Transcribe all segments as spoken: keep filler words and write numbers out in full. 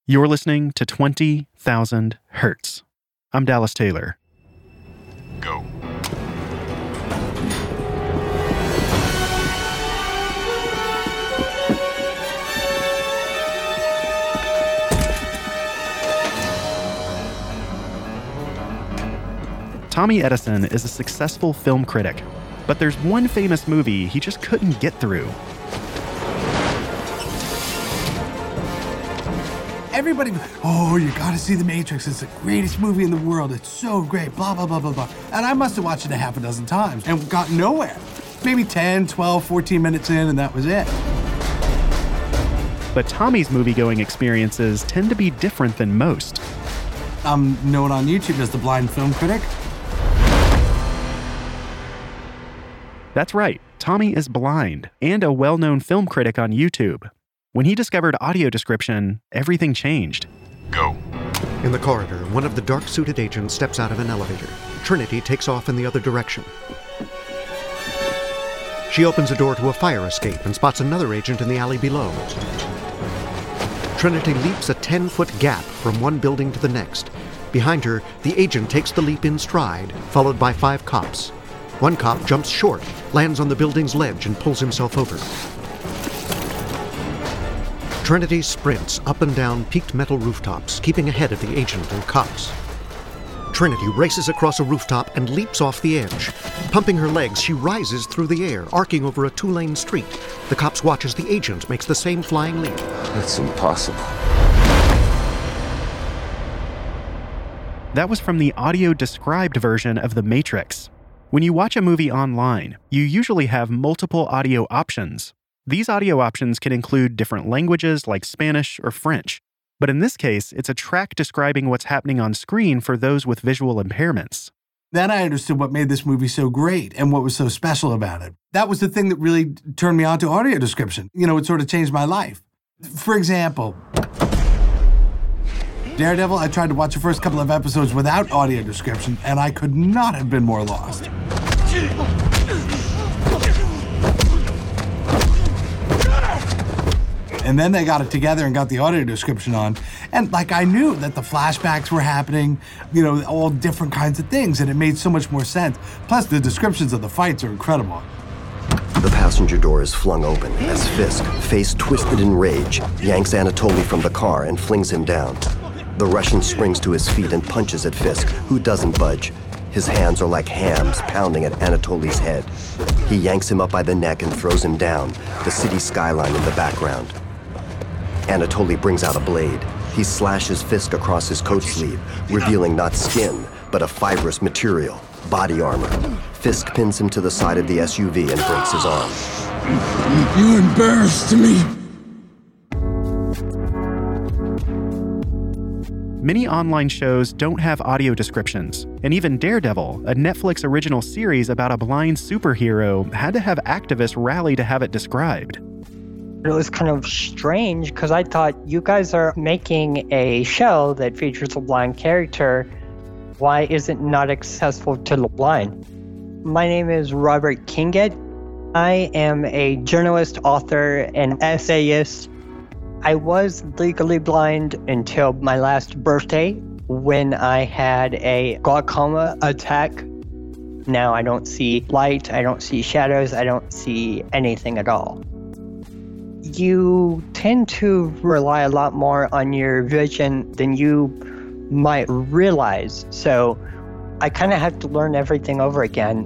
You're listening to twenty thousand Hertz. I'm Dallas Taylor. Go. Tommy Edison is a successful film critic, but there's one famous movie he just couldn't get through. Everybody, oh, you gotta see The Matrix. It's the greatest movie in the world. It's so great, blah, blah, blah, blah, blah. And I must have watched it a half a dozen times and got nowhere. Maybe ten, twelve, fourteen minutes in, and that was it. But Tommy's movie-going experiences tend to be different than most. I'm known on YouTube as the blind film critic. That's right, Tommy is blind and a well-known film critic on YouTube. When he discovered audio description, everything changed. Go. In the corridor, one of the dark-suited agents steps out of an elevator. Trinity takes off in the other direction. She opens a door to a fire escape and spots another agent in the alley below. Trinity leaps a ten-foot gap from one building to the next. Behind her, the agent takes the leap in stride, followed by five cops. One cop jumps short, lands on the building's ledge, and pulls himself over. Trinity sprints up and down peaked metal rooftops, keeping ahead of the agent and cops. Trinity races across a rooftop and leaps off the edge. Pumping her legs, she rises through the air, arcing over a two-lane street. The cops watch as the agent makes the same flying leap. That's impossible. That was from the audio-described version of The Matrix. When you watch a movie online, you usually have multiple audio options. These audio options can include different languages like Spanish or French. But in this case, it's a track describing what's happening on screen for those with visual impairments. Then I understood what made this movie so great and what was so special about it. That was the thing that really turned me on to audio description. You know, it sort of changed my life. For example, Daredevil, I tried to watch the first couple of episodes without audio description, and I could not have been more lost. And then they got it together and got the audio description on. And like I knew that the flashbacks were happening, you know, all different kinds of things, and it made so much more sense. Plus, the descriptions of the fights are incredible. The passenger door is flung open as Fisk, face twisted in rage, yanks Anatoly from the car and flings him down. The Russian springs to his feet and punches at Fisk, who doesn't budge. His hands are like hams pounding at Anatoly's head. He yanks him up by the neck and throws him down, the city skyline in the background. Anatoly brings out a blade. He slashes Fisk across his coat sleeve, revealing not skin, but a fibrous material, body armor. Fisk pins him to the side of the S U V and breaks his arm. You embarrassed me. Many online shows don't have audio descriptions, and even Daredevil, a Netflix original series about a blind superhero, had to have activists rally to have it described. It was kind of strange because I thought you guys are making a show that features a blind character. Why is it not accessible to the blind? My name is Robert Kingett. I am a journalist, author, and essayist. I was legally blind until my last birthday when I had a glaucoma attack. Now I don't see light, I don't see shadows, I don't see anything at all. You tend to rely a lot more on your vision than you might realize. So I kind of have to learn everything over again.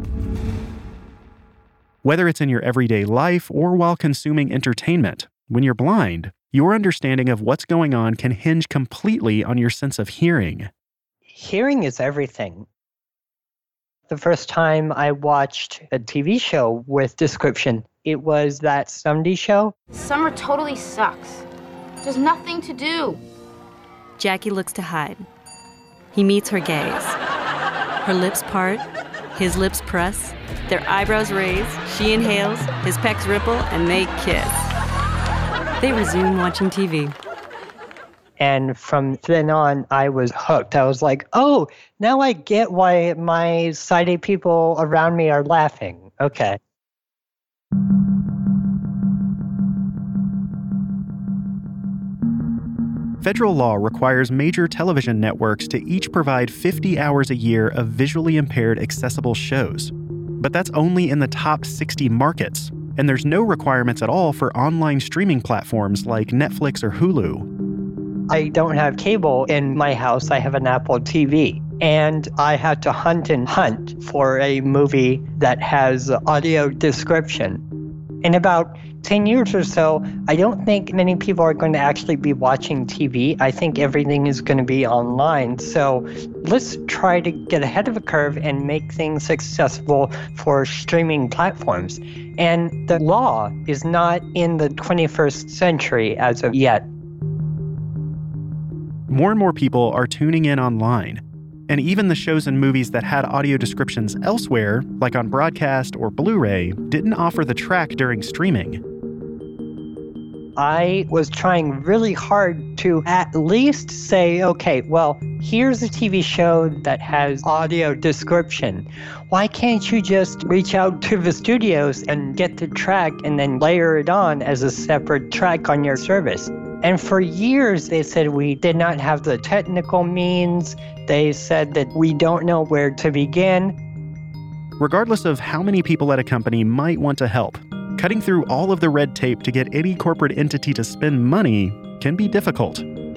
Whether it's in your everyday life or while consuming entertainment, when you're blind, your understanding of what's going on can hinge completely on your sense of hearing. Hearing is everything. The first time I watched a T V show with description, it was That seventies Show. Summer totally sucks. There's nothing to do. Jackie looks to hide. He meets her gaze. Her lips part, his lips press, their eyebrows raise, she inhales, his pecs ripple, and they kiss. They resume watching T V. And from then on, I was hooked. I was like, oh, now I get why my sighted people around me are laughing. Okay. Federal law requires major television networks to each provide fifty hours a year of visually impaired accessible shows. But that's only in the top sixty markets, and there's no requirements at all for online streaming platforms like Netflix or Hulu. I don't have cable in my house. I have an Apple T V. And I had to hunt and hunt for a movie that has audio description. In about ten years or so, I don't think many people are going to actually be watching T V. I think everything is going to be online. So let's try to get ahead of the curve and make things accessible for streaming platforms. And the law is not in the twenty-first century as of yet. More and more people are tuning in online. And even the shows and movies that had audio descriptions elsewhere, like on broadcast or Blu-ray, didn't offer the track during streaming. I was trying really hard to at least say, okay, well, here's a T V show that has audio description. Why can't you just reach out to the studios and get the track and then layer it on as a separate track on your service? And for years, they said we did not have the technical means. They said that we don't know where to begin. Regardless of how many people at a company might want to help, cutting through all of the red tape to get any corporate entity to spend money can be difficult.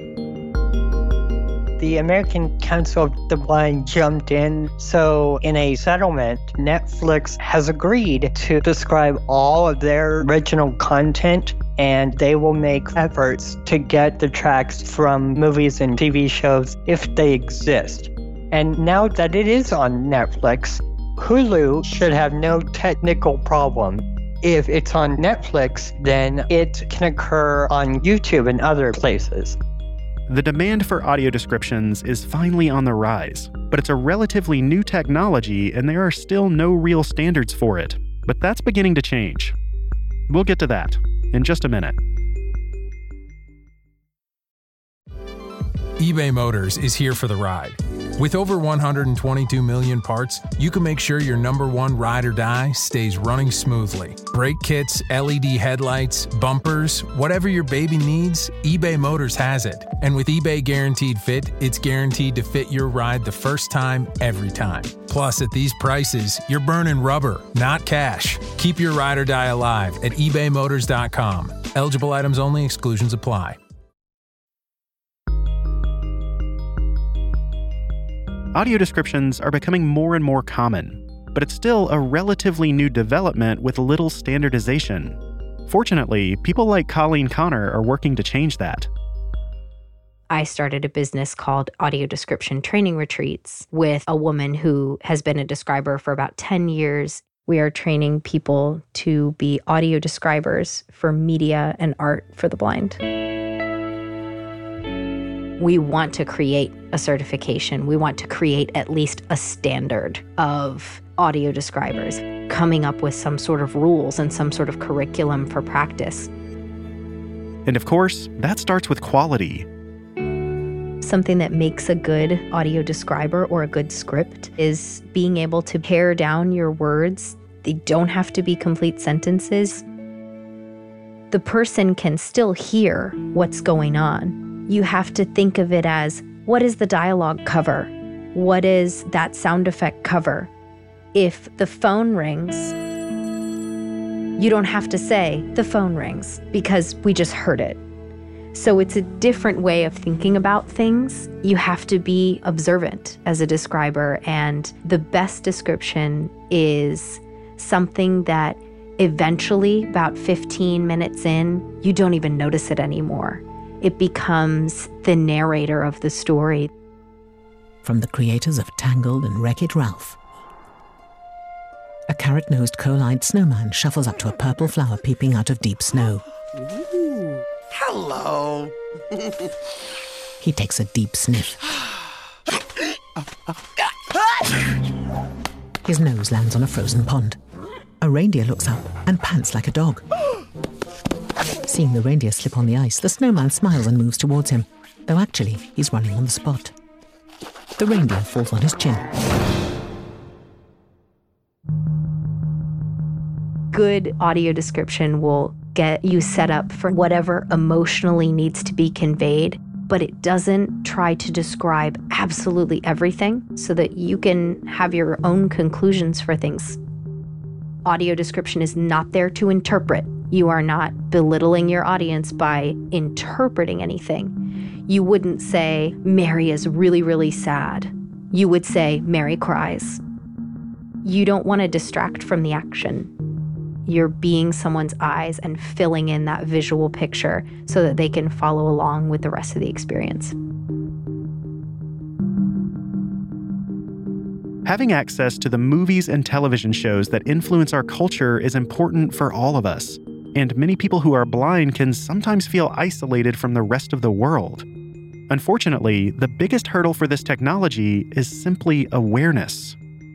The American Council of the Blind jumped in. So in a settlement, Netflix has agreed to describe all of their original content, and they will make efforts to get the tracks from movies and T V shows if they exist. And now that it is on Netflix, Hulu should have no technical problem. If it's on Netflix, then it can occur on YouTube and other places. The demand for audio descriptions is finally on the rise, but it's a relatively new technology and there are still no real standards for it. But that's beginning to change. We'll get to that in just a minute. eBay Motors is here for the ride. With over one hundred twenty-two million parts, you can make sure your number one ride or die stays running smoothly. Brake kits, L E D headlights, bumpers, whatever your baby needs, eBay Motors has it. And with eBay Guaranteed Fit, it's guaranteed to fit your ride the first time, every time. Plus, at these prices, you're burning rubber, not cash. Keep your ride or die alive at ebay motors dot com. Eligible items only, exclusions apply. Audio descriptions are becoming more and more common, but it's still a relatively new development with little standardization. Fortunately, people like Colleen Connor are working to change that. I started a business called Audio Description Training Retreats with a woman who has been a describer for about ten years. We are training people to be audio describers for media and art for the blind. We want to create a certification. We want to create at least a standard of audio describers, coming up with some sort of rules and some sort of curriculum for practice. And of course, that starts with quality. Something that makes a good audio describer or a good script is being able to pare down your words. They don't have to be complete sentences. The person can still hear what's going on. You have to think of it as, what does the dialogue cover? What is that sound effect cover? If the phone rings, you don't have to say, the phone rings, because we just heard it. So it's a different way of thinking about things. You have to be observant as a describer, and the best description is something that eventually, about fifteen minutes in, you don't even notice it anymore. It becomes the narrator of the story. From the creators of Tangled and Wreck-It Ralph. A carrot-nosed coal-eyed snowman shuffles up to a purple flower peeping out of deep snow. Ooh, hello. He takes a deep sniff. His nose lands on a frozen pond. A reindeer looks up and pants like a dog. Seeing the reindeer slip on the ice, the snowman smiles and moves towards him, though actually he's running on the spot. The reindeer falls on his chin. Good audio description will get you set up for whatever emotionally needs to be conveyed, but it doesn't try to describe absolutely everything so that you can have your own conclusions for things. Audio description is not there to interpret. You are not belittling your audience by interpreting anything. You wouldn't say, Mary is really, really sad. You would say, Mary cries. You don't want to distract from the action. You're being someone's eyes and filling in that visual picture so that they can follow along with the rest of the experience. Having access to the movies and television shows that influence our culture is important for all of us. And many people who are blind can sometimes feel isolated from the rest of the world. Unfortunately, the biggest hurdle for this technology is simply awareness.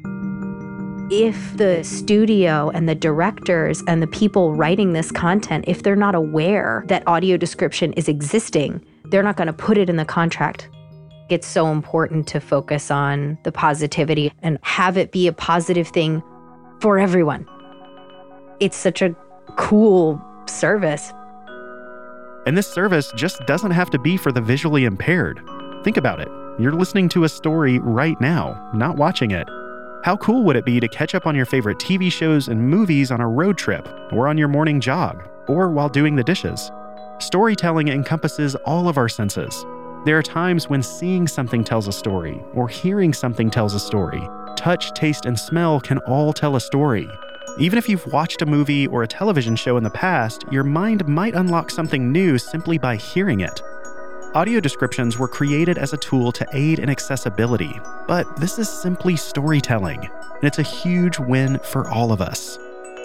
If the studio and the directors and the people writing this content, if they're not aware that audio description is existing, they're not going to put it in the contract. It's so important to focus on the positivity and have it be a positive thing for everyone. It's such a cool service. And this service just doesn't have to be for the visually impaired. Think about it. You're listening to a story right now, not watching it. How cool would it be to catch up on your favorite T V shows and movies on a road trip, or on your morning jog, or while doing the dishes? Storytelling encompasses all of our senses. There are times when seeing something tells a story, or hearing something tells a story. Touch, taste, and smell can all tell a story. Even if you've watched a movie or a television show in the past, your mind might unlock something new simply by hearing it. Audio descriptions were created as a tool to aid in accessibility, but this is simply storytelling, and it's a huge win for all of us.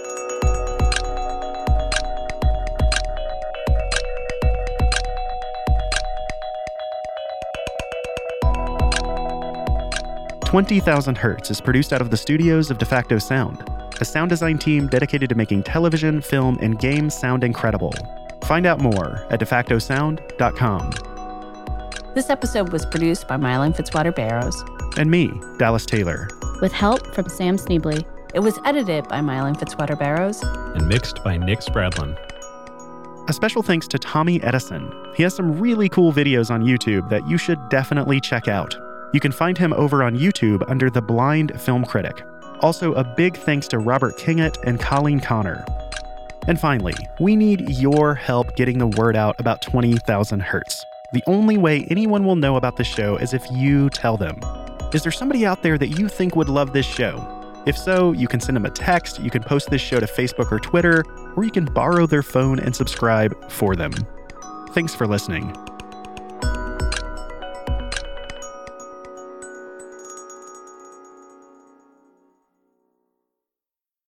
twenty thousand Hertz is produced out of the studios of DeFacto Sound, a sound design team dedicated to making television, film, and games sound incredible. Find out more at defacto sound dot com. This episode was produced by Mylan Fitzwater Barrows. And me, Dallas Taylor. With help from Sam Sneebly. It was edited by Mylan Fitzwater Barrows. And mixed by Nick Spradlin. A special thanks to Tommy Edison. He has some really cool videos on YouTube that you should definitely check out. You can find him over on YouTube under The Blind Film Critic. Also, a big thanks to Robert Kingett and Colleen Connor. And finally, we need your help getting the word out about twenty thousand Hertz. The only way anyone will know about the show is if you tell them. Is there somebody out there that you think would love this show? If so, you can send them a text, you can post this show to Facebook or Twitter, or you can borrow their phone and subscribe for them. Thanks for listening.